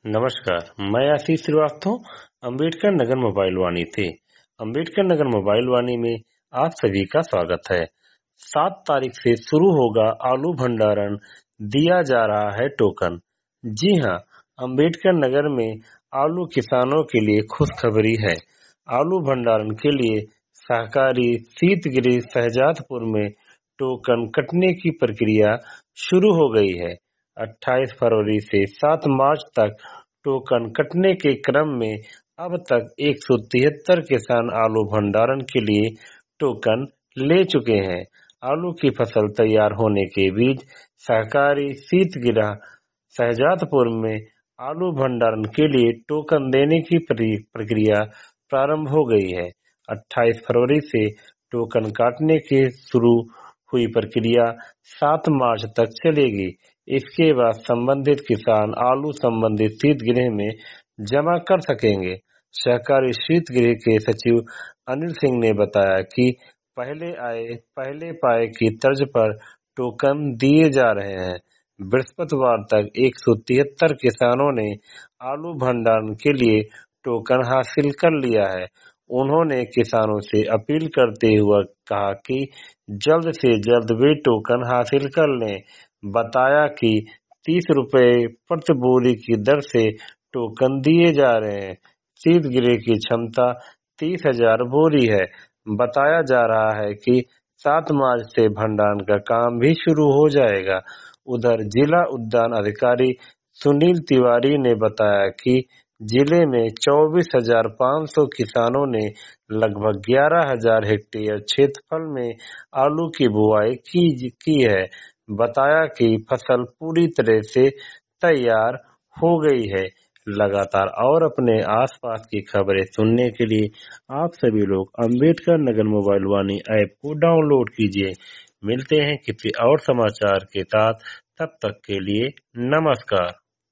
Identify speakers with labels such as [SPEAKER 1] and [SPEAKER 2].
[SPEAKER 1] नमस्कार, मैं आशीष श्रीवास्तव अंबेडकर नगर मोबाइल वाणी थे। अंबेडकर नगर मोबाइल वाणी में आप सभी का स्वागत है। 7 तारीख से शुरू होगा आलू भंडारण, दिया जा रहा है टोकन। जी हां, अंबेडकर नगर में आलू किसानों के लिए खुशखबरी है। आलू भंडारण के लिए सहकारी शीतगृह शहजादपुर में टोकन कटने की प्रक्रिया शुरू हो गई है। 28 फरवरी से 7 मार्च तक टोकन कटने के क्रम में अब तक 173 किसान आलू भंडारण के लिए टोकन ले चुके हैं। आलू की फसल तैयार होने के बीच सहकारी शीतगृह शहजादपुर में आलू भंडारण के लिए टोकन देने की प्रक्रिया प्रारंभ हो गई है। 28 फरवरी से टोकन काटने की शुरू हुई प्रक्रिया 7 मार्च तक चलेगी। इसके बाद संबंधित किसान आलू संबंधित शीतगृह में जमा कर सकेंगे। सहकारी शीतगृह के सचिव अनिल सिंह ने बताया कि पहले आए पहले पाए की तर्ज पर टोकन दिए जा रहे हैं। बृहस्पतिवार तक 173 किसानों ने आलू भंडारण के लिए टोकन हासिल कर लिया है। उन्होंने किसानों से अपील करते हुए कहा कि जल्द से जल्द वे टोकन हासिल कर लें। बताया कि 30 रुपए प्रति बोरी की दर से टोकन दिए जा रहे हैं। शीतगृह की क्षमता 30,000 बोरी है। बताया जा रहा है कि 7 मार्च से भंडारण का काम भी शुरू हो जाएगा। उधर जिला उद्यान अधिकारी सुनील तिवारी ने बताया कि जिले में 24,500 किसानों ने लगभग 11,000 हेक्टेयर क्षेत्रफल में आलू की बुआई की है। बताया कि फसल पूरी तरह से तैयार हो गई है। लगातार और अपने आसपास की खबरें सुनने के लिए आप सभी लोग अंबेडकर नगर मोबाइल वाणी ऐप को डाउनलोड कीजिए। मिलते हैं किसी और समाचार के साथ, तब तक के लिए नमस्कार।